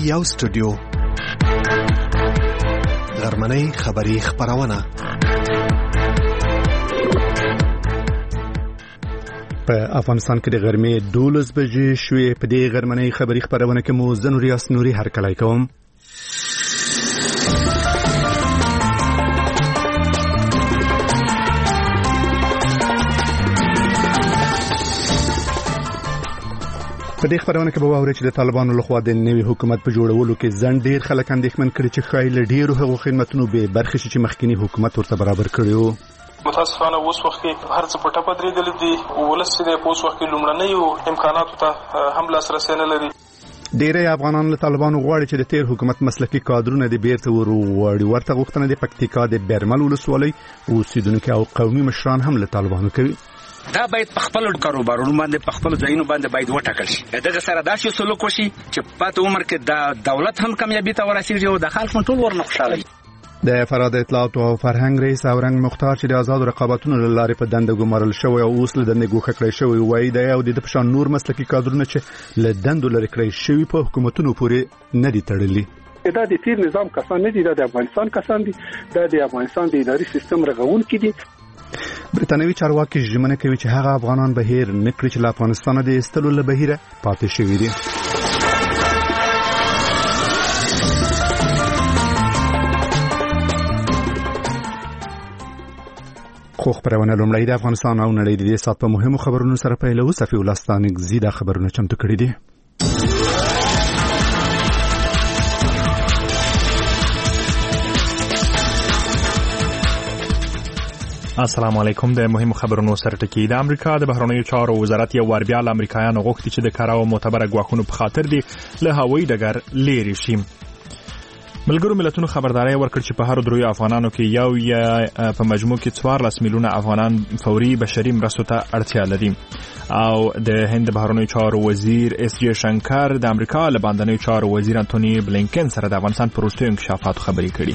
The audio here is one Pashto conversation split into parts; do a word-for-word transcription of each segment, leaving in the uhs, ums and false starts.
یو سټوډیو غرمنۍ خبری خبرونه په افغانستان کې د غرمې دولس بجې شوې. په دې غرمنۍ خبری خبرونه کې مو زه نوریاس نوري هرکلی کوم. په دې خبرونه کې به واورئ چې د طالبانو لخوا د نوي حکومت په جوړولو کې ځنډ ډیر خلک اندېښمن کړي چې ښایي له ډیرو هغو خدمتونو به برخې شي چې مخکینی حکومت ورته برابر کړي وو. متاسفانه اوس وخت کې هر څه په ټپه درېدلي دي. ولس چې دی په اوس وخت کې لومړنیو امکاناتو ته هم لاسرسی نه لري. ډیری افغانان له طالبانو غواړي چې د تیر حکومت مسلکي کادرونه د بیرته وروړي. ورته غوښتنه د پکتیکا د برمل ولسوالۍ اوسیدونکو او قومي مشران هم له طالبانو کوي. دا باید په خپل کاروبارونو باندې په خپل ځایونو باندې باید وټاکل شي. دغه سره داسې سلوک وشي چې پات عمر کې د دولت هم کامیابی ته ورسیږي او د خلک ټول ورنه خوشاله. د فراد اطلاعات او فرهنګ رئیس اورنګ مختار چې د آزاد رقابتونو لارې په دنده ګمارل شوی او اوس له دندې ګوښه کړی شوی وایي دی او د پشان نور مسلکي کادرونه چې له دندو لرې کړی شوی په حکومتونو پورې نه دي تړلي. دا د تیر نظام کسان نه دي، دا د افغانستان کسان دي، دا د افغانستان د اداري سیستم رغونکي دي. برتانوي چارواکي ژمنه کوي چې هغه افغانان به هیر نه کړي چې له افغانستانه د ایستلو له بهیره پاتې شوي دي. خو خبرونه لومړی د افغانستان او نړۍ د دې سات په مهمو خبرونو سره پیلو. صفي ولستانګ زیاده خبرونه چمتو کړي دي. السلام علیکم. د مهمو خبرونو سره ټکی. د امریکا د بهرنیو چارو وزارت یو وار بیا له امریکایانو غوښتي چې د کاراو معتبره ګواښونو په خاطر دی له هوایي ډګر لرې شي. ملګرو ملتونو خبرداري ورکړ چې په هر دریو افغانانو کې یو یا په مجموع کې څوارلس میلیونه افغانان فوري بشري مرستو ته اړتیا لري. او د هند بهرنیو چارو وزیر اس جی شنکر د امریکا له باندنیو چارو وزیر انټونی بلینکن سره د افغانستان پر وروستیو انکشافاتو خبرې کړي.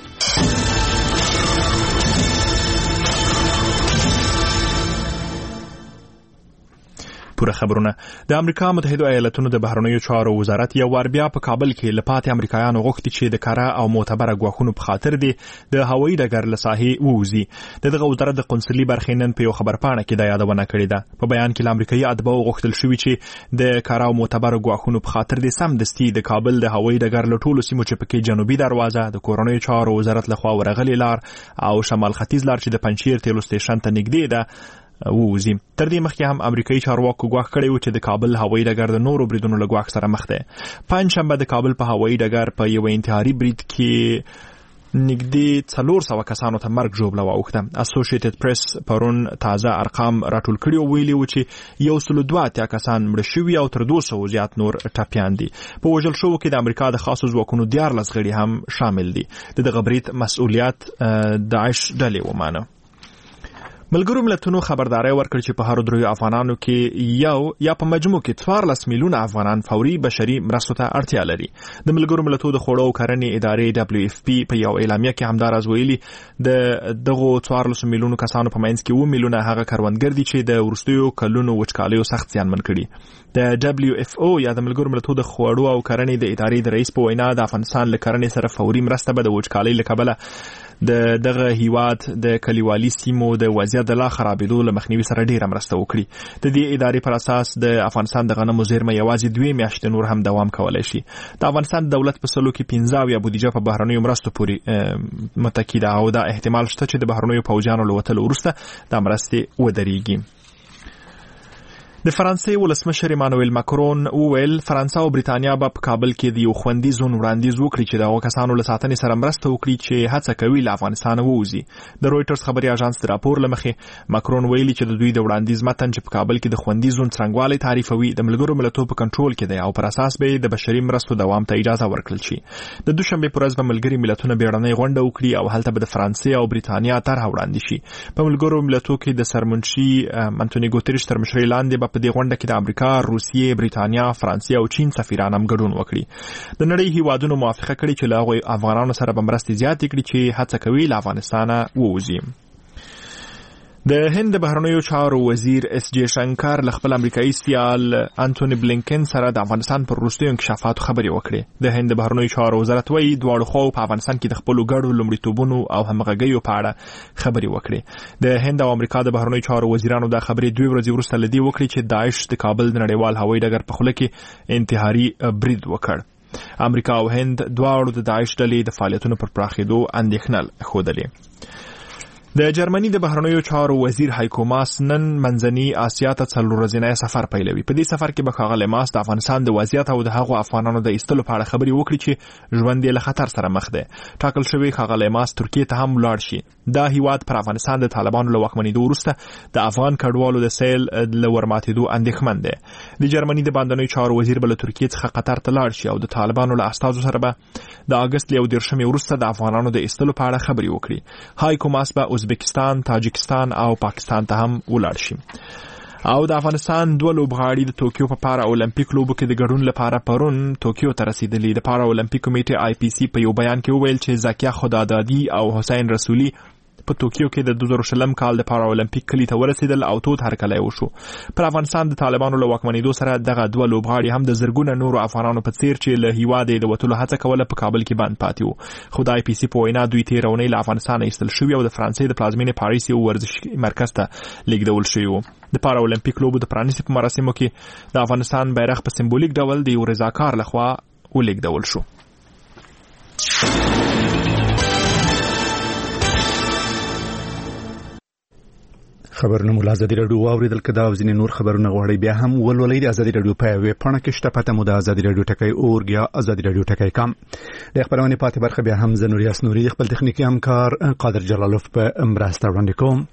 پوره خبرونه. د امریکا متحده ایالاتونو د بهرنیو چارو وزارت یو وار بیا په کابل کې لپاتې امریکایانو غوښتي چې د کارا او معتبره ګواښونو په خاطر دی د هوایي ډګر له ساحې ووځي. دغه وزارت د قونسلي برخې نن په یو خبرپاڼه کې دا یادونه کړې ده. په بیان کې امریکایي ادباو غوښتل شوی چې د کارا او معتبره ګواښونو په خاطر دی سمدستي د کابل د هوایي ډګر له ټولو سیمو چې پکې جنوبي دروازه، د کورنیو چارو وزارت لخوا ورغلي لار او شمال ختیځ لار چې د پنجشیر تیلو سټیشن ته نږدې ده ووزي. تر دې مخکې هم امریکایي چارواکو ګواښ کړی و چې د کابل هوایي ډګر د نورو بریدونو له ګواښ سره مخ دی. پنجشنبه د کابل په هوایي ډګر په یو انتحاري برید کې نږدې څلور سوه کسانو ته مرګ ژوبله واوښته. اسوسییټډ پریس پرون تازه ارقام راټول کړي او ویلي و چې یو سل دوه اتیا کسان مړه شوي او تر دوه سوو زیات نور ټپیان دي. په وژل شوو کې د امریکا د خاصو ځواکونو دیارلس غړي هم شامل دي. د دغه برید مسؤلیت داعش ډلې ومانه. ملګرو ملتونو خبرداري ورکړ چې په هر دریو افغانانو کې یو یا په مجموع کې څوارلس میلیونه افغانان فوري بشري مرستو ته اړتیا لري. د ملګرو ملتونو د خوړو او کرنې ادارې دبليو اف پی په یو اعلامیه کې همدارز ویلي د دغه څوارلس میلیونو کسانو په منځ کې اووه میلیونه هغه کروندګر دي چې د وروستیو کلونو وچکالیو سخت زیانمن کړي. د دبليو اف او یا د ملګرو ملتونو د خوړو او کرنې د ادارې د رئیس په وینا د افغانستان له کرنې سره فوري مرسته به د وچکالۍ له کبله د دغه هیواد د کلیوالي سیمو د وضعیت د لا خرابېدو له مخنیوي سره ډیره مرسته وکړي. د دې ادارې پر اساس د افغانستان د غنمو زیرمه یوازې دوه میاشتې نور هم دوام کولی شي. د افغانستان دولت په سلو کې پنځه اویا بودیجه په بهرنیو مرستو پورې متکی ده او دا احتمال شته چې د بهرنیو پوځیانو له وتلو وروسته دا مرستې ودرېږي. د فرانسې ولسمشر ایمانوئل ماکرون وویل فرانسه او بریتانیا به په کابل کې د یو خوندي زون وړاندیز وکړي چې دغه کسانو له ساتنې سره مرسته وکړي چې هڅه کوي له افغانستانه ووځي. د رويټرز خبري اژانس د راپور له مخې ماکرون ویلي چې د دوی د وړاندیز متن چې په کابل کې د خوندي زون څرنګوالي تعریفوي د ملګرو ملتونو په کنټرول کې دی او پر اساس به د بشري مرستو دوام ته اجازه ورکړل شي. د دوشنبه پر ورځ به ملګري ملتونه بیړنۍ غونډه وکړي او هلته به د فرانسې او بریتانیا طرح وړاندې شي. په ملګرو ملتونو کې د سرمنشي انټونی ګوتریش تر مشرۍ لاندې به په دې غونډه کې د امریکا، روسیې، بریتانیا، فرانسې او چین سفیران هم ګډون وکړي. د نړۍ هیوادونو موافقه کړې چې له هغوی افغانانو سره به مرستې زیاتې کړي چې هڅه کوي له افغانستانه ووځي. د هند بهرنیو چارو وزیر اس جے شنکر له خپل امریکایي سیال انټونی بلینکن سره د افغانستان پر وروستیو انکشافاتو خبرې وکړې. د هند بهرنیو چارو وزارت وایي دواړو خواو په افغانستان کې د خپلو ګډو لومړیتوبونو او همغږیو په اړه خبرې وکړې. د هند او امریکا د بهرنیو چارو وزیرانو دا خبرې دوه ورځې وروسته له دې وکړې چې داعش د کابل د نړیوال هوایي ډګر په خوله کې انتحاري برید وکړ. امریکا او هند دواړو د داعش ډلې د فعالیتونو پر پراخېدو اندېښنه ښودلې. د جرمني د بهرنیو چارو وزیر هایکو ماس نن منځني اسیا ته څلور ورځنی سفر پیلوي. په دې سفر کې به ښاغلی ماس د افغانستان د وضعیت او د هغو افغانانو د ایستلو په اړه خبرې وکړي چې ژوند یې له خطر سره مخ دی. ټاکل شوی ښاغلی ماس ترکیې ته هم ولاړ شي. دا هیواد پر افغانستان د طالبانو له واکمنېدو وروسته د افغان کډوالو د سیل له ورماتېدو اندېښمن دی. د جرمني د بهرنیو چارو وزیر به له ترکیې څخه قطر ته لاړ شي او د طالبانو له استازو سره به د اګست له یو دېرشمې وروسته د افغانانو د ایستلو په اړه خبرې وکړي. هایکو ماس به ازبکستان، تاجکستان او پاکستان ته هم ولاړ شي. او د افغانستان دوه لوبغاړي د توکیو په پارا اولمپیک لوبو کې د ګډون لپاره پرون توکیو ته رسیدلي. د پارا اولمپیک کمیټې آی پی سی په یو بیان کې وویل چې زکیه خدادادي او حسین رسولي په توکیو کې د دوه زره شلم کال د پارا اولمپیک کلي ته ورسېدل او تود هرکلی وشو. پر افغانستان د طالبانو له واکمنېدو سره دغه دوه لوبغاړي هم د زرګونه نورو افغانانو په څیر چې له هیواده د وتلو هڅه کوله په کابل کې بند پاتې وو. خو د آی پی سی په وینا دوی تېره اونۍ له افغانستانه ایستل شوي او د فرانسې د پلازمینې پاریس یو ورزشي مرکز ته لیږدول شوي وو. د پارا اولمپیک لوبو د پرانیستې په مراسمو کې د افغانستان بیرغ په سمبولیک ډول د یو رضاکار لخوا ولیږدول شو. خبرونه مو له ازادي راډیو واوریدل. که دا او ځینې نور خبرونه غواړئ بیا هم ولولئ د ازادي راډیو په ویب پاڼه کې شته. پته مو د ازادي راډیو ټکی اورګ یا ازادي راډیو ټکی کام. د خبرونې پاتې برخه بیا هم زه نوریاس نوري خپل تخنیکي همکار قادر جلالوف په مرسته وړاندې کوم.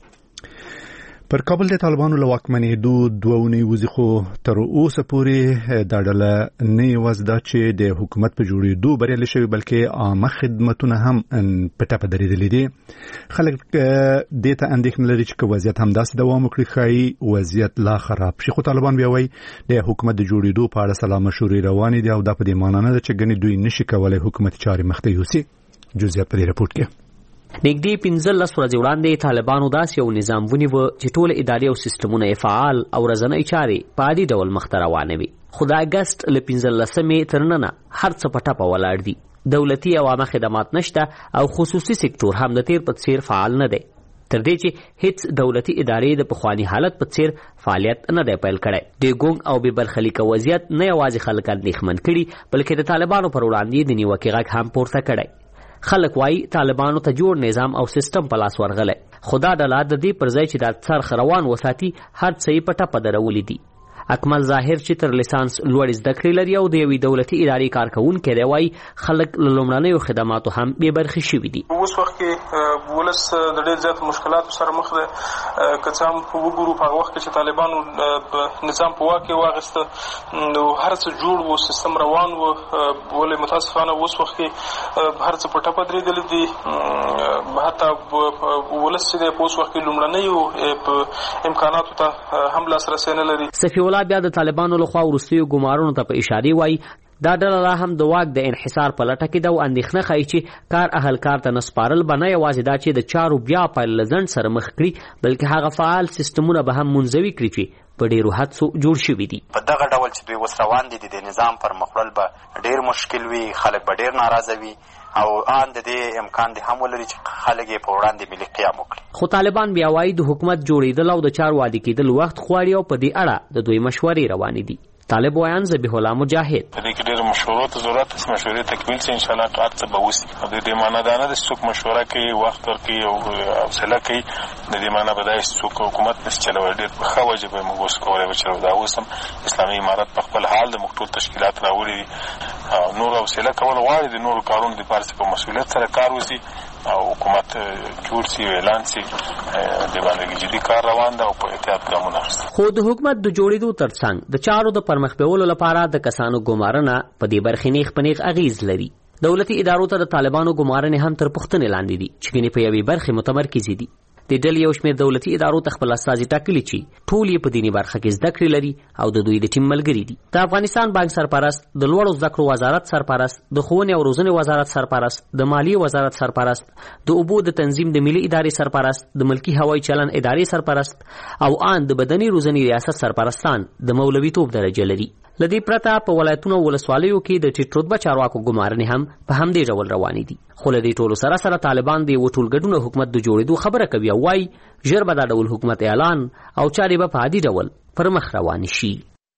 پر کابل د طالبانو له واکمنېدو دوه اونۍ وځي خو تر اوسه پورې دا ډله نه یوازې دا چې د حکومت په جوړېدو بریالي شوي بلکې عامه خدمتونه هم په ټپه درېدلي دي. خلک دې ته اندېښنه لري چې که وضعیت همداسې دوام وکړي ښایي وضعیت لا خراب شي. خو طالبان بیا وایي د حکومت د جوړېدو په اړه سلا مشورې روانې دي او دا په دې معنا نه ده چې ګنې دوی نشي کولی حکومتي چارې مخته یوسي. جزئیات په دې راپورټ کې. نږدې پنځلس ورځې وړاندې طالبانو داسې یو نظام ونیوه چې ټول اداري او سیستمونه یې فعال او ورځنۍ چارې په عادي ډول مخته روانوي. خو د اګست له پنځلسمې تر ننه هر څه په ټپه ولاړ دي. دولتي او عامه خدمات نشته او خصوصي سکتور هم د تیر په څیر فعال نه دی. تر دې چې هیڅ دولتي ادارې د پخواني حالت په څیر فعالیت نه دی پیل کړی. د ګونګ او بې برخلیکه وضعیت نه یوازې خلک اندېښمن کړي بلکې د طالبانو پر وړاندې د نیوکې غږ هم پورته کړی. خلک وایي طالبانو ته جوړ نظام او سیستم په لاس ورغلی. خو دا ډله د دې پر ځای چې دا څرخ روان وساتي هر څه یې په ټپه درولي دي. اکمل ظاهر چې تر لیسانس لوړ زده کړې لري او د یوې دولتي ادارې کارکوونکی دی وایي خلک له لومړنیو خدماتو هم بې برخې شوي دي. اوس وخت کې ولس د ډېر زیات مشکلاتو سره مخ دی. که څه هم وګورو په هغه وخت کې چې طالبانو نظام په واک کې واخیسته نو هر څه جوړ و، سیستم روان و، ولې متاسفانه اوس وخت کې هر څه په ټپه درېدلي دي. حتی ولس چې دی په اوس وخت کې لومړنیو امکاناتو ته هم لاسرسی نه لري. صفي الله بیا د طالبانو لخوا وروستیو ګمارونو ته په اشارې وایي دا ډله لا هم د واک د انحصار په لټه کې ده او اندېښنه ښایي چې کار اهلکار ته نه سپارل به نه یوازې دا چې د چارو بیا پیل له ځنډ سره مخ کړي بلکې هغه فعال سیستمونه به هم منزوي کړي چې په ډېرو حدسو جوړ شوي دي. په دغه ډول چې دوی اوس روان دي د نظام پر مخ وړل به ډېر مشکل وي، خلک به ډېر ناراضه وي او ان د دې امکان دی هم ولري چې خلک یې په وړاندې ملي قیام وکړي. خو طالبان بیا وایي د حکومت جوړېدل او د چارو عادي کېدل وخت غواړي او په دې اړه د دوی مشورې روانې دي. طالب ویان ذبیح الله مجاهد په دې کې ډېر مشورو ته ضرورت ده. مشورې تکمیل شي ان شاء الله هر څه به وشي. د دې معنا دا نه ده چې څوک مشوره کوي وخت ورکوي او حوصله کوي. د دې معنا به دا چې څوک حکومت نشي چلولی. ډېر په ښه وجه به موږ اوس کولی وچلو. دا اوس هم اسلامي امارت په خپل حال د موږ ټول تشکیلات راوړي دي. نور حوصله کول غواړي د نورو کارونو دپاره چې په مسؤلیت سره کار وشي او حکومت جوړ شي او اعلان شي. د باندې جدي کار روان ده او په احتیاط ګامونه اخیستل. خو د حکومت د جوړېدو ترڅنګ د چارو د پرمخ بیولو لپاره د کسانو ګمارنه په دې برخې نیغ په نیغ اغیز لري. دولتي ادارو ته د طالبانو ګمارنې هم تر پوښتنې لاندې دي چې ګنې په یوې برخې متمرکزې دي. د ډلې یو شمېر دولتي ادارو ته خپل استازي ټاکلي چې ټول یې په دیني برخه کې زده کړې لري او د دوی د ټیم ملګري دي. د افغانستان بانک سرپرست، د لوړو زده کړو وزارت سرپرست، د ښوونې او روزنې وزارت سرپرست، د مالیې وزارت سرپرست، د اوبو د تنظیم د ملي ادارې سرپرست، د ملکي هوایي چلن ادارې سرپرست او آن د بدني روزنې ریاست سرپرستان د مولوي توب درجه لري. لدې پرته په ولایتونو او ولسوالیو کې د ټیټ رتبه چارواکو ګمارنې هم په همدې ډول روانې دي. خو له دې ټولو سره سره طالبان د یو ټولګډونه حکومت د جوړېدو خبره کوي او وایي ژر به دا ډول حکومت اعلان او چارې به په عادي ډول پر مخ روانې شي.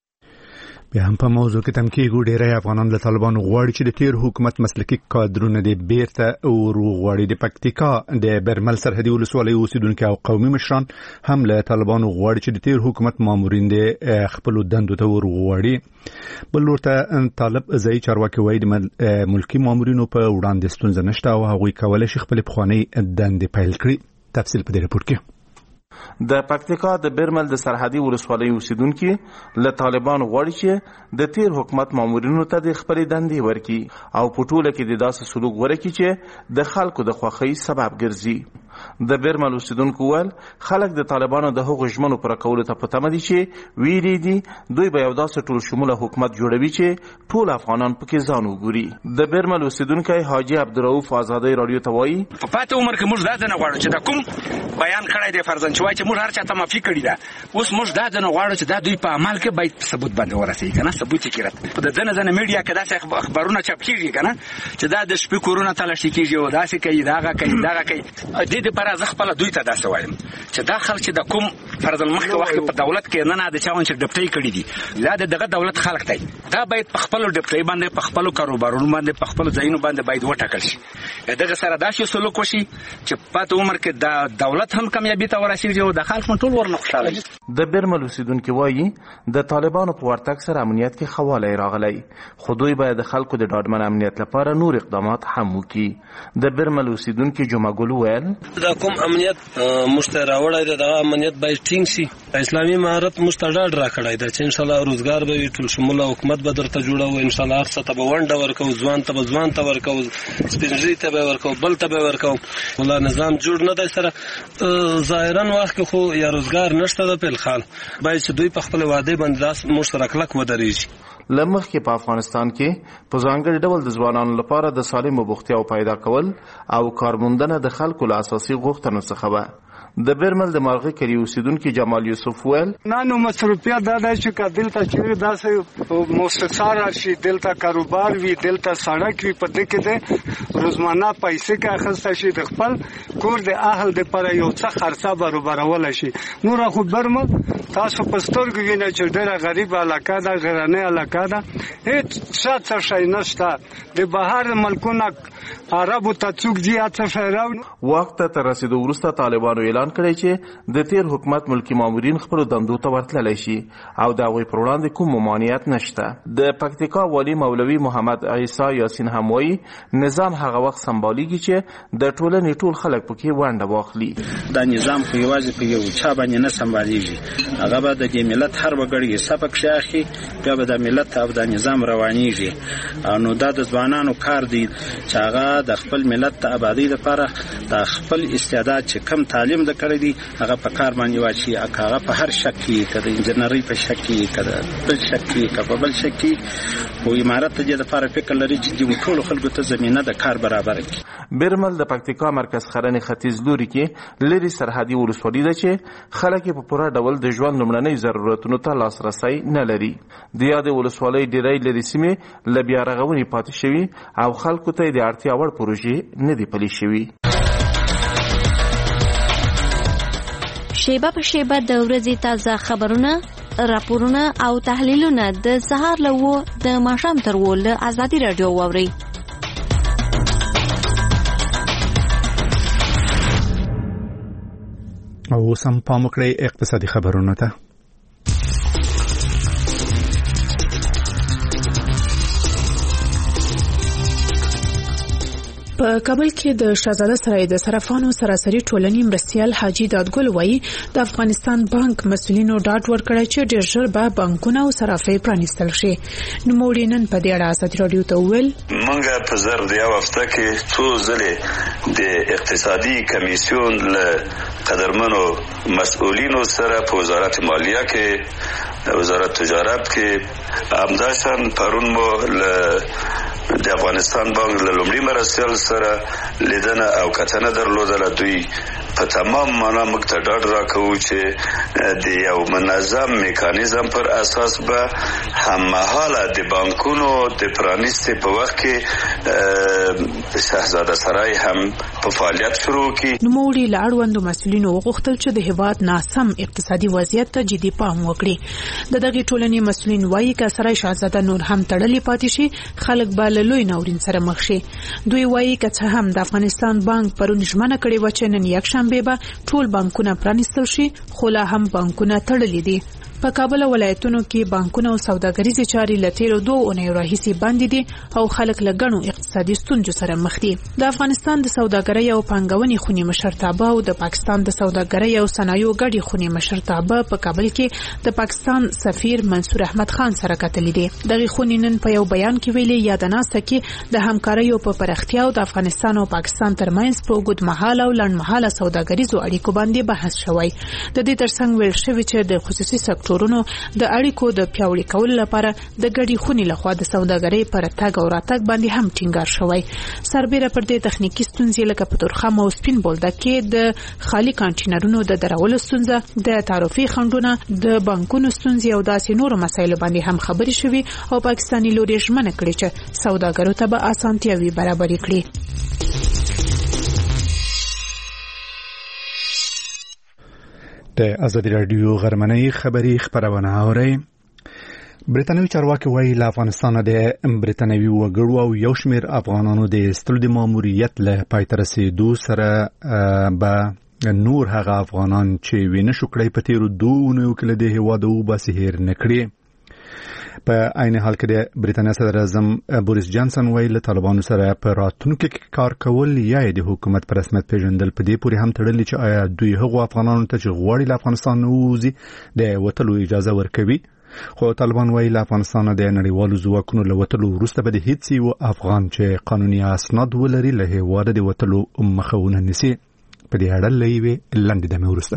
بیا هم په موضوع کې تم کېږو ډېری افغانان له طالبانو غواړي چې د تیر حکومت مسلکي کادرونه د بیرته ورغواړي. د پکتیکا د برمل سرحدي ولسوالۍ اوسیدونکي او قومي مشران هم له طالبانو غواړي چې د تیر حکومت مامورین د خپلو دندو ته ورغواړي. بل لور ته طالب ځایي چارواکي وایي د ملکي مامورینو په وړاندې ستونزه نشته او هغوی کولی شي خپلې پخوانۍ دندې پیل کړي. تفصیل په دې راپور کې. د پکتیکا د برمل د سرحدي ولسوالۍ اوسیدونکي له طالبانو غواړي چې د تیر حکومت مامورینو ته د خپلې دندې ورکړي او په ټوله کې د داسې سلوک ورکړي چې د خلکو د خوښۍ سبب ګرځي. د برمل اوسیدونکو ویل خلک د طالبانو د هغو ژمنو پوره کولو ته په تمه دي چې ویلي دي دوی به یو داسې ټول شموله حکومت جوړوي چې ټول افغانان پکې ځان وګوري. د برمل اوسیدونکی حاجي عبدالرؤف آزادۍ راډیو ته وایي په پاتې عمر کې موږ دا ځنه غواړو چې د کوم بیان کړی دی فرضاً چې وایي چې موږ هر چا ته معافي کړې ده، اوس موږ دا ځنه غواړو چې دا دوی په عمل کې باید ثبوت باندې ورسوي که نه، ثبوت یې کړي. په د ځنه ځنه میډیا کې داسې خبرونه چاپ کېږي که نه چې دا د شپې کورونه تلاشي کېږي او داسې کوي دغه کوي دغه کوي. دې دپاره زه خپله دوی ته داسې وایم چې دا خلک چې د کوم فرضاً مخکې وخت په دولت کې نه نه د چا چې ډپټۍ کړي دي دا د دغه دولت خلک دی، دا باید په خپلو ډپټۍ باندې په خپلو کاروبارونو باندې په خپلو ځایونو باندې باید وټاکل شي. دغه سره داسې سلوک وشي چې پاتې عمر کې د دولت هم کامیابي ته ورسېږي او د خلک هم ټول ورنه خوشحاله وي. د برمل اوسیدونکي وایي د طالبانو په ورتګ سره امنیت کې ښه والی راغلی، خو دوی باید د خلکو د ډاډمن امنیت لپاره نور اقدامات هم وکړي. د برمل اوسیدونکي جمعه ګل وویل دا کوم امنیت موږ ته راوړی دی دغه امنیت باید ټینګ شي. اسلامي امارت موږ ته ډاډ راکړی دی چې انشاءالله روزګار به وي، ټول شموله حکومت به درته جوړوو، انشاءالله هر څه ته به ونډه ورکوو، ځوان ته به ځوان ته ورکوو، سپین ږیري ته به ورکوو، بل ته به ورکوو. والله نظام جوړ نه دی سره ظاهرا وخت کې خو یا روزګار نشته ده په الحال باید چې دوی په خپل وعده باندې داس موږ سره کلک ودرېږي. لمخ کې په افغانستان کې په ځانګړي ډول د ځوانانو لپاره د سالمو بوختیاو پیدا کول او کارموندنه د خلکو له اساسي غوښتنو څخه وه. د برمل د مارغه کلی اوسیدونکي جمال یوسف ویل نه نو مصروفیت دا دی چې که دلته چې داسې مؤسسه راشي، دلته کاروبار وي، دلته سړک وي، په دې کې د روزمانه پیسې که اخیسته شي د خپل کور د اهل دپاره یو څه خرڅه برابرولی شي. نوره خو برمل تاسو په سترګو وینئ چې ډېره غریبه علاقه ده، غرنۍ علاقه ده، هېڅ څه څه شی نشته. د بهر ملکونه عربو ته څوک ځي څه شی راوړي. وخت ته تر رسېدو وروسته طالبانو اعلان کړی چې د تیر حکومت ملکی مامورین خپلو دندو ته ورتللی شي او د هغوی پر وړاندې کوم ممانعت نشته. د پکتیکا والي مولوي محمد عیسی یاسین هم وایي نظام هغه وخت سمبالیږي چې د ټولنې ټول خلک پکې ونډه واخلي. دا نظام خو یوازې په یو چا باندې نه سمبالیږي، هغه به د دې ملت هر وګړي حصه پکښې اخلي، بیا به د ملت او د نظام روانیږي. نو دا د ځوانانو کار دی چې هغه د خپل ملت د ابادۍ لپاره د خپل استعداد چې کم تعلیم د کړی دی هغه په کار باندې واچي، هغه په هر شک کې که د انجنیرۍ په شک کې که د بل شک کې که په بل شک کې، خو امارت د دې لپاره فکر لري چې د ټولو خلکو ته زمینه د کار برابره کړي. برمل د پکتیکا مرکز خرنې ختیځ لوري کې لري سرحدي ولسوالي ده چې خلک په پوره ډول د ژوند لومړنۍ ضرورتونو ته لاسرسی نه لري. د یادې ولسوالۍ ډېری لرې سیمې له بیا رغونې پاتې شوي او خلکو ته د اړتیا وړ پروژې نه دي پلي شوي. شیبه په شیبه د ورځې تازه خبرونه، راپورونه او تحلیلونه د سهار له اوه د ماښام تر اوه له ازادي راډیو واورئ. او اوس هم پام وکړئ اقتصادي خبرونو ته. په کابل کې د شاهزاده سرای د صرافانو سراسري ټولنې مرستیال حاجی دادګل وایي د افغانستان بانک مسؤلینو ډاډ ورکړی چې ډېر ژر به بانکونه او صرافۍ پرانیستل شي. نوموړي نن په دې اړه ازادي راډیو ته وویل موږ په ظرف د یو هفته کې څو ځلې د اقتصادي کمیسیون له قدرمنو مسؤلینو سره په وزارت مالیه کې وزارت تجارت کې همداشان پرون مو له د افغانستان بانک له لومړي مرستیال سره لیدنه او کتنه درلودله. دوی په تمام معنا موږ ته ډاډ راکوي چې د یو منظم میکانیزم پر اساس به هممهاله د بانکونو د پرانیستې په وخت کې شاهزاده سرای هم په فعالیت شروع کړي. نوموړي له اړوندو مسؤلینو وغوښتل چې د هېواد ناسم اقتصادي وضعیت ته جدي پام وکړي. د دغې ټولنې مسؤلین وایي که سرای شاهزاده نور هم تړلې پاتې شي خلک به له لوی ناورین سره مخ شي. دوی وایي که څه هم د افغانستان بانک پرون ژمنه کړې وه چې نن یکشنبې به ټول بانکونه پرانیستل شي خو لا هم بانکونه تړلي دي. په کابل ولایتونو کې بانکونه او سوداګریزې چارې له تیرو دوه اونیو راهیسې بندې دي او خلک له ګڼو اقتصادي ستونزو سره مخ دي. د افغانستان د سوداګرۍ او پانګونې خونې مشرتابه او د پاکستان د سوداګرۍ او صنایعو ګډې خونې مشرتابه په کابل کې د پاکستان سفیر منصور احمد خان سره کتلي دي. دغې خونې نن په یو بیان کې ویلي یاده ناسته کې د همکاریو په پراختیا او د افغانستان او پاکستان ترمنځ په اوږدمهاله او لنډمهاله سوداګریزو اړیکو باندې بحث شوی. د دې ترڅنګ ویل شوي چې د خصوصي سکتور د اړیکو د پیاوړي کولو لپاره د ګډې خونې لخوا د سوداګرۍ پر تګ او راتګ باندې هم ټینګار شوی. سربېره پر دې تخنیکی ستونزې لکه په تورخم او سپین بولدک کې د خالي کانټینرونو د درولو ستونزه، د تعرفې خنډونه، د بانکونو ستونزې او داسې نورو مسایلو باندې هم خبرې شوي او پاکستاني لوري ژمنه کړې چې سوداګرو ته به اسانتیاوې برابرې کړي. د ازادي راډیو غرمنۍ خبری خبرونه اورئ. برېټانوي چارواکي وایي له افغانستانه د برېټانوي وګړو او یو شمېر افغانانو د ایستلو د ماموریت له پای ته رسېدو سره به نور هغه افغانان چې وینه شو کړی په تېرو دوه اونیو کې له دې هېواده وباسي هېر نه کړي. په عین حال کې د برېټانیا صدر اعظم بوریس جانسن وایي له طالبانو سره په راتلونکي کې کار کول یا د حکومت په رسمیت پیژندل په دې پورې هم تړلي چې آیا دوی هغو افغانانو ته چې غواړي له افغانستان ووځي د وتلو اجازه ورکوي. خو طالبان وایي له افغانستانه د نړیوالو ځواکونو له وتلو وروسته به د هیڅ یو افغان چې قانوني اسناد ولري له هېواده د وتلو مخه ونه نیسي. په دې اړه له یوې لنډې دمې وروسته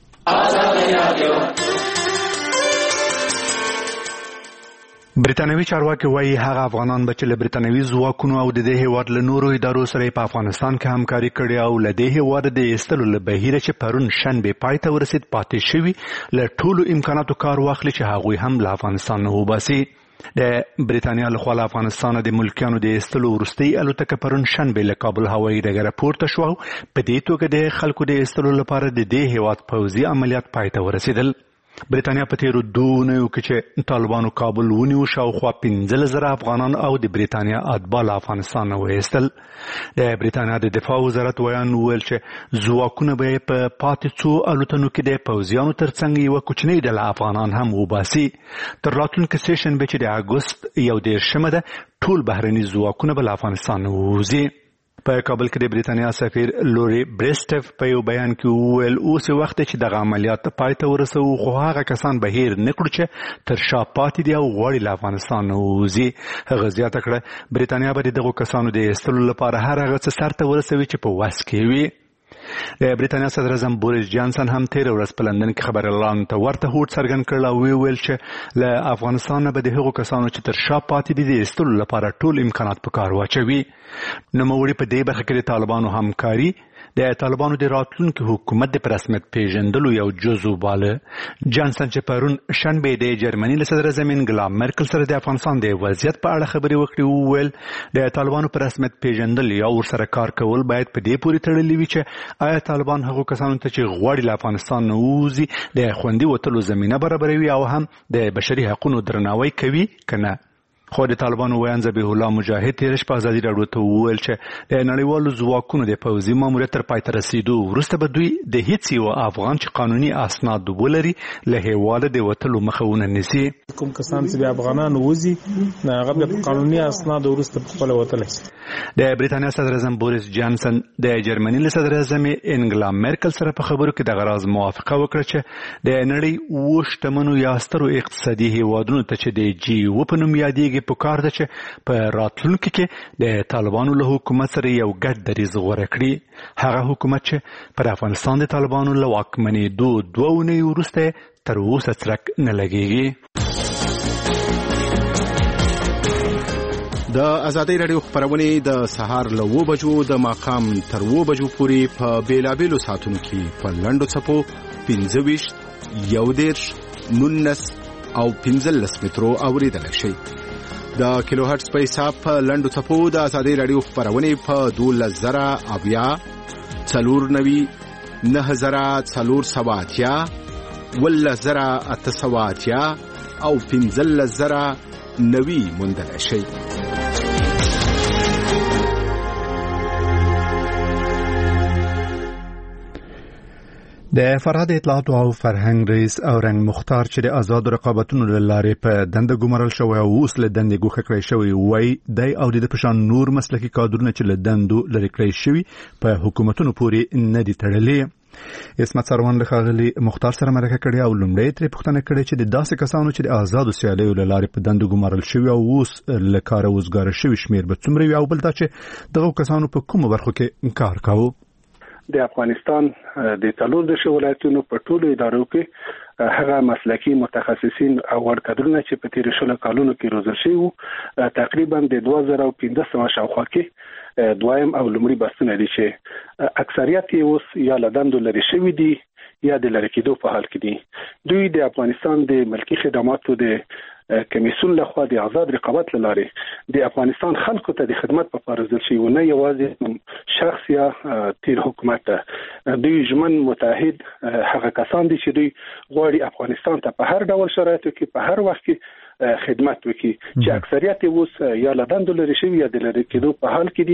برېټانوي چارواکي وایي هغه افغانان به چې له برېټانوي ځواکونو او د دې هېواد له نورو ادارو سره په افغانستان کې همکاري کړې او له دې هېواده د ایستلو له بهیره چې پرون شنبې پای ته ورسېد پاتې شوي له ټولو امکاناتو کار واخلي چې هغوی هم له افغانستان نه وباسي. د برېټانیا لخوا له افغانستانه د ملکیانو د ایستلو وروستۍ الوتکه پرون شنبې له کابل هوایي ډګره پورته شوه او په دې توګه د خلکو د ایستلو لپاره د دې هېواد پوځي عملیات پای ته ورسېدل. برېټانیا په تېرو دوه اونیو کې چې طالبانو کابل ونیو شاوخوا پنځلس زره افغانان او د برېټانیا اتباع له افغانستان نه وایستل. د برېټانیا د دفاع وزارت ویان وویل چې ځواکونه به یې په پاتې څو الوتنو کې د پوځیانو ترڅنګ یوه کوچنۍ ډله افغانان هم وباسي. تر راتلونکي سه شنبې چې د اګوست یو دېرشمه ده ټول بهرني ځواکونه به له افغانستان نه ووځي. په کابل کې د برېټانیا سفیر لوري بریسټف په یو بیان کې وویل اوس یې وخت چې دغه عملیات پای ته ورسوو خو هغه کسان به هېر نه کړو چې تر شا پاتې دي او غواړي له افغانستان نه ووځي. هغه زیاته کړه برېټانیا به د دغو کسانو د ایستلو لپاره هر هغه څه سرته ورسوي چې په وس کې وي. د برېټانیا صدر اعظم بوریس جانسن هم تېره ورځ په لندن کې خبريالانو ته ورته هوډ څرګند کړ او ویل چې له افغانستانه به د هغو کسانو چې تر شا پاتې دي د ایستلو لپاره ټول امکانات په کار واچوي. نوموړي په دې برخه کې د طالبانو همکاري د طالبانو د راتلونکي حکومت د رسمیت پیژندلو یو جزو باله. جانسن چې پرون شنبې د جرمني له صدر اعظم انګلا مرکل سره د افغانستان د وضعیت په اړه خبرې وکړې وویل د طالبانو په رسمیت پیژندل یا ورسره کار کول باید په دې پورې تړلي وي چې آیا طالبان هغو کسانو ته چې غواړي له افغانستان نه ووځي د خوندي وتلو زمینه برابروي او هم د بشري حقوقو درناوی کوي که نه. خو د طالبانو ویان ذبیح الله مجاهد تیر شپه ازادي راډیو ته وویل چې د نړیوالو ځواکونو د پوځي ماموریت تر پای ته رسیدو وروسته به دوی د هیڅ یو افغان چې قانوني اسناد ولري له هیواده د وتلو مخه ونه نیسي. کوم کسان چې افغانان وځي هغه به قانوني اسناد وروسته په خپل وتلی شي. د بریتانیا صدر اعظم بوریس جانسن د جرمني له صدر اعظم انګلا میرکل سره په خبرو کې د غراز موافقه وکړه چې د نړۍ اوه شتمنو یا سترو اقتصادي هیوادونو ته چې د جی اوه په نوم یادېږي پکار ده چې په راتلونکي کې د طالبانو له حکومت سره یو ګډ دریځ غوره کړي. هغه حکومت چې پر افغانستان د طالبانو له واکمنېدو دوه اونۍ وروسته تر اوسه څرک نه لګېږي. د ازادۍ راډیو خپرونې د سهار له اوه بجو د ماښام تر اوه بجو پورې په بیلابیلو ساعتونو کې په لنډو څپو پنځه ویشت، یو دېرش، نولس او پنځلس مترو اورېدلی شئ. د کیلو هرټز په حساب په لنډو څپو د ازادۍ راډیو خپرونې په دولس زره اویا، څلور نوي، نهه زره څلور سوه اتیا، اوولس زره اته سوه اتیا او پنځلس زره نوي موندلی شئ. د فرهاد اطلاعات او فرهنګ رئیس اورنګ مختار چې د آزاد رقابتونو له لارې په دنده ګمارل شوی او اوس له دندې ګوښه کړی شوی وایي دی او د په شان نور مسلکي کادرونه چې له دندو لرې کړی شوي په حکومتونو پورې نه دي تړلي. اسمت سروان له ښاغلي مختار سره مرکه کړې او لومړی ترې پوښتنه کړې چې د داسې کسانو چې د آزادو سیالیو له لارې په دندو ګمارل شوي او اوس له کاره وزګاره شوي شمېر به څومره وي او بل دا چې دغو کسانو په کومو برخو کې کار کاوه. د افغانستان د څلور دېرشو ولایتونو په ټولو ادارو کې هغه مسلکي متخصصین او وړ کادرونه چې په تیر شلو کالونو کې روزل شوي وو تقریبا د دوه زره پنځه سوه شاوخوا کې دویم او لومړي بحثونه دي چې اکثریت یې اوس یا له دندو لرې شوي دي یا د لرې کېدو په حال کې دي. دوی د افغانستان د ملکي خدماتو د کمیسیون لخوا د آزاد رقابت لاره د افغانستان خلکو ته د خدمت په پارزل شي و نه یوازې شخص یا تیر حکومت ته. دوی ژمن متحد هغه کسان دي چې دوی غواړي افغانستان ته په هر ډول شرایطو کې په هر وخت کې خدمت وکړي چې اکثریت اوس یا له دندو لرې شوي یا د لرې کېدو په حال کې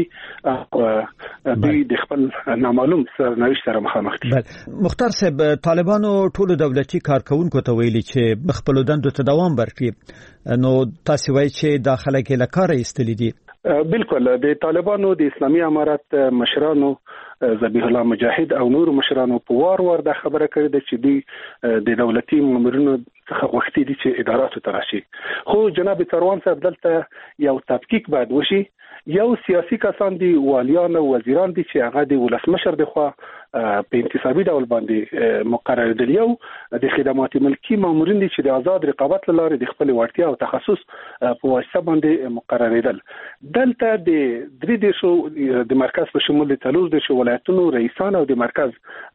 دي. دوی د خپل نامعلوم سرنوشت سره مخامخ دي. مختار صاحب، طالبانو ټولو دولتي کارکونکو ته ویلي چې خپل دندو ته دوام ورکړي، نو تاسو وایي چې داخله کې له کاره ایستلي دي. بالکل د طالبانو د اسلامي امارت مشرانو ذبیح الله مجاهد او نور مشرانو په وار وار د خبره کړې ده چې دوی د دولتي مامورینو څخه غوښتي دي چې اداراتو ته راشي. خو جناب سروان صاحب دلته یو تفکیک باید وشي. یو سیاسي کسان دي، والیان او وزیران دي چې هغه د ولسمشر د خوا په انتصابي ډول باندې مقرر دي، یو د خدمات ملکی مامورین دي چې د آزاد رقابت لاره د خپل وړتیا او تخصص په واسطه باندې مقرریدل. دلته د درې دیرشو د مرکز په شمول د څلور دیرشو ولایتونو رئیسان او د مرکز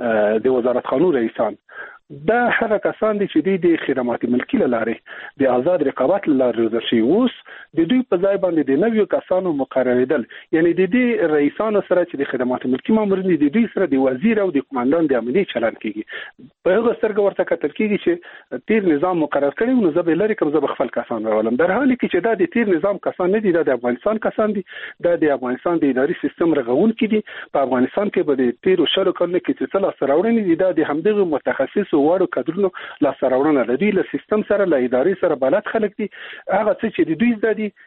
د وزارت خانو رئیسان دا هغه کسان دي چې د خدمات ملکی لاره د آزاد رقابت لاره روزل شي. اوس د دوی په ځای باندې د نویو کسانو مقرریدل، یعنی د دې رئیسانو سره چې د خدمات ملکی مامورین دي د دوی سره د وزیر او د کمانډان د امنیت چلند کیږي. په هغه سترګه ورته کتل کیږي چې تیر نظام مقرر کړي نو زه به لري کوم زه به خپل کسان راولم، در حالی کې چې دا د تیر نظام کسان نه دي، دا د افغانستان کسان دي، دا د افغانستان د اداري سیستم رغون کړي. په افغانستان کې به د تیر شلو کلونو کې چې څه لاس راوړنې دي دا د همدغه متخصص وړو کادرونو لاس راوړنه لري، له سیستم سره له اداري سره بلد خلک دي. هغه څه چې د دوی زده دي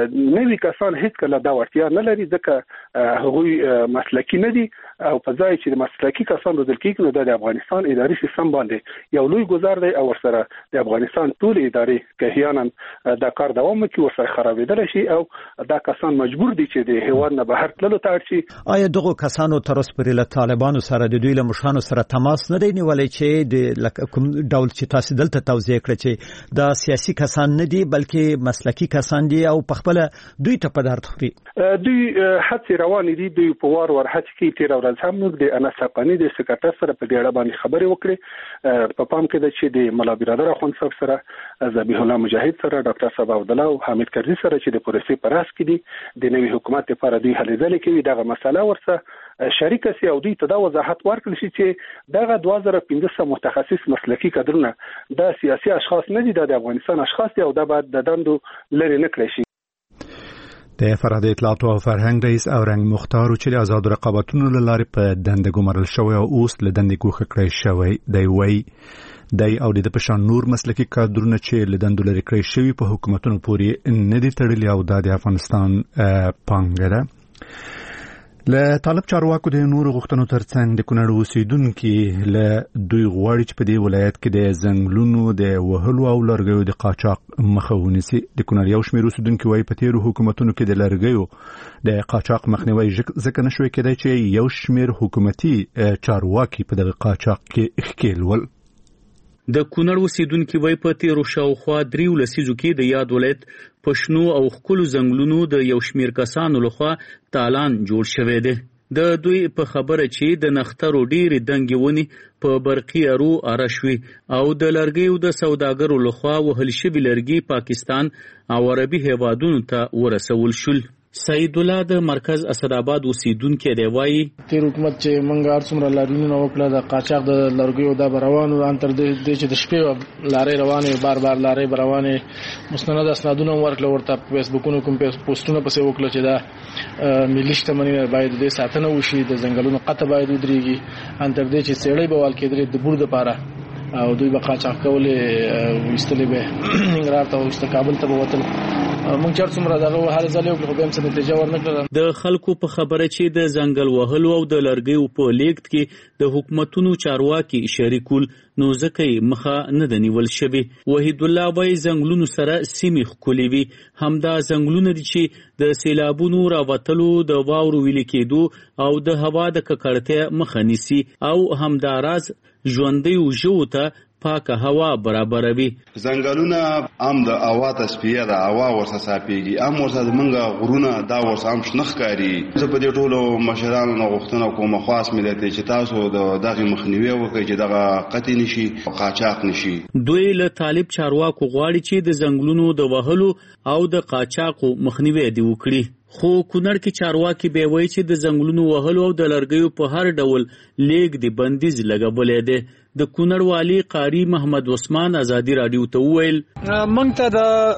نوی کسان هیڅ کله دا وړتیا نه لري ځکه هغوی مسلکي نه دي او په ځای چې د مسلکي کسان روزل کېږي نو د افغانستان اداري سیستم باندې یو لوی ګزار دی او ورسره د افغانستان ټول ادارې که احیانا دا کار دوام وکړي ورسره خرابېدلی شي او دا کسان مجبور دي چې د هېواد نه بهر تللو ته اړ شي. آیا دغو کسانو تر اوسه پورې له طالبانو سره د دوی له مشرانو سره تماس نه دی نیولی چې د کوم ډول چې تاسو دلته توضیح کړئ چې دا سیاسي کسان نه دي بلکې مسلکي کسان دي او په خپل دوی ته په درد خوري؟ دوی هڅې روانې دي، دوی په وار وار هڅې کوي. تېره ورځ هم موږ د انس حقاني د سکرټر سره په دې اړه باندې خبرې وکړې. په پام کې ده چې د ملا برادر اخوند صاحب سره، ذبیح الله مجاهد سره، ډاکټر صاحب عبدالله او حامد کرزي سره چې د پروسې په راس کې دي د نوي حکومت لپاره دوی هلې ځلې کوي. دغه مسله ورسره شریک سي او دوی ته دا وضاحت ورکړل شي چې دغه دوه زره پنځه سوه متخصص مسلکي کادرونه دا سیاسي اشخاص نه دي، دا د افغانستان اشخاص دي او دا باید د دندو لرې نه کړی شي. د فرهاد اطلاعات او فرهنګ رئیس اورنګ مختار چې د آزاد رقابتونو لارې په دنده ګمارل شوی او اوس له دندې ګوښه کړی شوی دی وایي دی او د پشان نور مسلکي کادرونه چې له دندو لرې کړی شوي په حکومتونو پورې نه دي تړلي او دا د افغانستان پانګه ده. له طالب چارواکو د نور غوښتنو ترڅنګ د کونړ اوسیدونکي له دوی غواړي چې په دې ولایت کې د ځنګلونو د وهلو او لرګیو د قاچاق مخه ونیسي. د کونړ یو شمېر اوسیدونکي وایي په تیرو حکومتونو کې د لرګیو د قاچاق مخنیوی ځکه نشوی کېدای چې یو شمېر حکومتي چارواکي په دغه قاچاق کې ښکېل ول. د کونړ اوسیدونکي وایي په تیرو شاوخوا دریو لسیزو کې د یاد ولایت په شنو او ښکلو ځنګلونو د یو شمېر کسانو لخوا تالان جوړ شوی دی. د دوی په خبره چې د نښترو ډېرې دنګې ونې په برقي ارو اره شوي او د لرګیو د سوداګرو لخوا وهل شوي لرګي پاکستان او عربي هیوادونو ته ورسول شول. سعید الله د مرکز اسداباد اوسیدونکي دی وایي تیر حکومت چې منګ هر څومره لارینونه وکړه د قاچاق د لرګیو د روانو ان تر دې چې د شپې لارې روانې بار بار لارې روانې مستند اسنادونه ورکړل ورته فیسبوکونو کوم پوسټونه پسې وکړل چې دا ملي شتمنۍ باید د ساتنه وشي د ځنګلونو قطع باید ودرېږي ان تر دې چې سړی به وال کېدل د بور د پاره او دوی به قاچاق کولې وستلې به ننګرهار ته او کابل ته ووتل. مونږ چر څومره دغه وهاله ځلې وکړو به هم څه نتیجه ورنکړه. د خلکو په خبره چې د ځنګل وهلو او د لرګیو په لیږد کې د حکومتونو چارواکي شریکول نو ځکه یې مخه نه ده نیول شوې. وحید الله وایي ځنګلونو سره سیمې ښکلې وي. همدا ځنګلونه دي چې د سیلابونو راوتلو د واورو ویلې کېدو او د هوا د ککړتیا مخه نیسي او همداراز ژوندیو ژوو ته پاکه هوا برابروي. ځنګلونه هم د هوا تصفیه ده، هوا ورسره صافېږي، هم ورسره زمونږ غرونه دا ورسره هم شنه ښکاري. زه په دې ټولو مشرانو نه غوښتنه کوم خاص ملت چې تاسو د دغه مخنیوي وکړئ چې دغه قطع نشي قاچاق نشي. دوی له طالب چارواکو غواړي چې د ځنګلونو د وهلو او د قاچاقو مخنیوي دې وکړي. خو کونړ کې چارواکي به وایي چې د ځنګلونو وهلو او د لرګیو په هر ډول لیږد د بندیز لګولې ده. د کونړ والی قاری محمد عثمان ازادي رادیو ته وویل موږ ته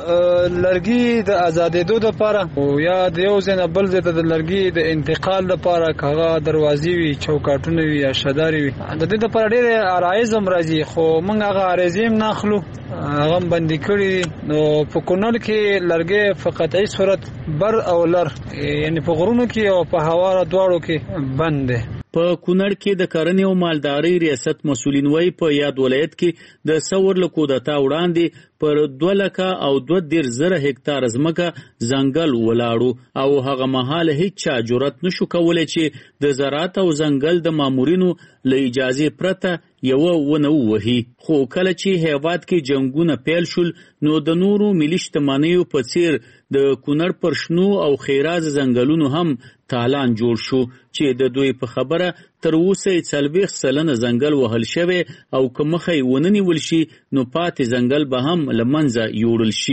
د لرګي د آزادېدو لپاره او یا د یو ځای نه بل ځای ته د لرګي د انتقال لپاره کاغه دروازې وي، چوکاټونه وي یا شداري وي، د دې لپاره ډېر عرایض هم راځي خو موږ هغه عرایض هم نه اخلو، هغه بندي کړي. نو په کونړ کې لرګي په قطعي صورت بر او لر یعنی په غرونو کې او په هوا دواړو کې بند دي. په کونړ کې د کرنې او مالدارۍ ریاست مسؤلین وایي په یاد ولایت کې د ثور له کودتا وړاندې پر دوه لکه او دوه دېرش زره هکتار ځمکه ځنګل ولاړو او هغه مهال هیڅ چا جرأت نشو کولی چې د زراعت او ځنګل د مامورینو له اجازې پرته یوه ونه ووهي. خو کله چې هیواد کې جنګونه پیل شول نو د نورو ملي شتمنیو په څیر د کونړ پر شنو او خیراز ځنګلونو هم تالان جوړ شو چې د دوی په خبره تر اوسه څلوېښت سلنه ځنګل وهل شوی او که مخه یې ونه نیول شي نو پاتې ځنګل به هم له منځه یوړل شي.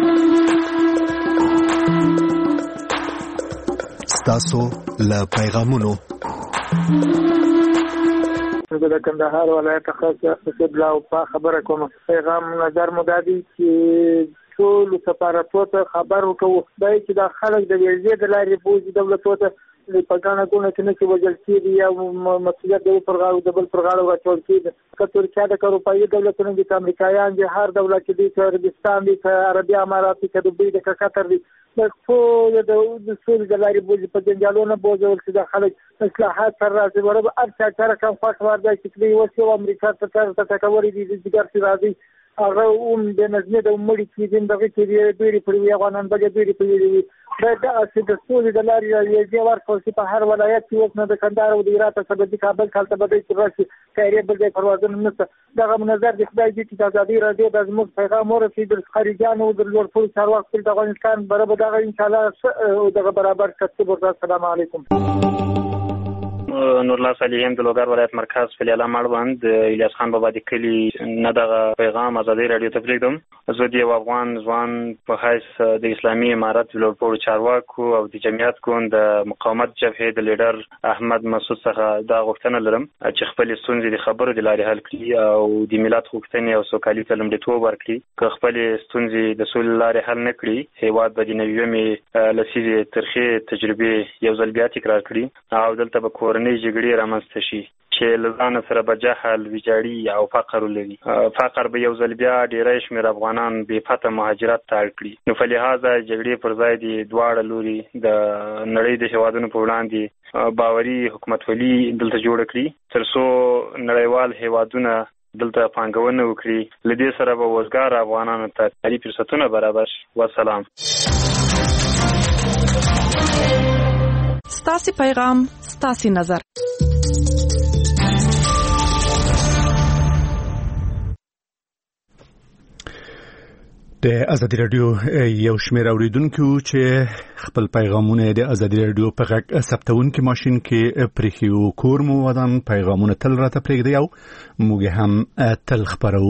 ستاسو له پیغامونو د کندهار ولایت خاصه قبله او په خبره کوم پیغام نظر مدادي چې ټول سفارتونو ته خبر ورکوي چې دا خلک د ویزې د لارې بوزي دولتونو ته په ګڼه ګوڼه کې نه چې وژل کېږي یا مسؤلیت د یو پر غاړه د بل پر غاړه واچول کېږي. که ترکیه ده که اروپایي دولتونه دي که امریکایان دي هر دولت کې دي که عربستان دي که عربي امارات دي که دوبۍ ده که قطر دي د ټول د سولې د لارې بوزي په جنجالونو بوځول چې دا خلک اصلاحات سره راځي ورته هر چا چا رقم خوښ ور دی چې دوی اوس یو امریکا ته تر ته ټکورې دي د جګر چې راځي هغه هم د نظمې د مړي کېدل دغه کې دی ډېری پر وی افغانان به ډېری پر وی دا د د سولې د لارې راځي ورکول چې په هر ولایت کې اوس نه د کندهار او د هرات څخه د کابل کالته بده چې راشي کایره بل ځای پروازونه نشته. دغه نظر د خدای دې چې ازادي راځي د زموږ پیغام ورسېد د خارجيانو د لوړ ټول چارواکو د افغانستان برابر دغه ان شاء الله دغه برابر کتب ورته. السلام علیکم. نور الله صالحیم د لوګر ولایت مرکز فلیاله مړوند الیاس خان بابا د کلی نه دغه پیغام ازادي رادیو ته پرېږدم. زه د یو افغان ځوان په حیث د اسلامي امارت لوړپوړو چارواکو او د جمعیت ګوند د مقاومت جبهې د لیډر احمد مسعود څخه دا غوښتنه لرم چې خپل ستونزې د خبرو د لارې حل کړي او د ملت غوښتنې او سوکالي ته لومړیتوب ورکړي. که خپل ستونزې د سولې لارې حل نه کړي، هیواد به د نویمې لسیزې ترخې تجربې یو ځل بیا تکرار کړي او دلته به کورنۍ جګړې رامنځته شي چې له ځانه سره به جهل، ویجاړي او فقر ولري. فقر به یو ځل بیا ډېری شمېر افغانان بې پته مهاجرت ته اړ کړي. نو په لحاظه جګړې پر ځای د دواړه لوري د نړۍ د هیوادونو په وړاندې باوري حکومتولي دلته جوړه کړي تر څو نړیوال هیوادونه دلته پانګونه وکړي. له دې سره به وزګار افغانانو ته کاري فرصتونه برابر شي. والسلام. ستاسو پیغام، ستاسو نظر. د ازادي رادیو یو شمېر اوریدونکو چې خپل پیغامونه د ازادي رادیو په غږ ثبتونکي ماشين کې پرېښیو کور مو ودان پیغامونه تل راته پرېږدي او موږ هم تل خبرو.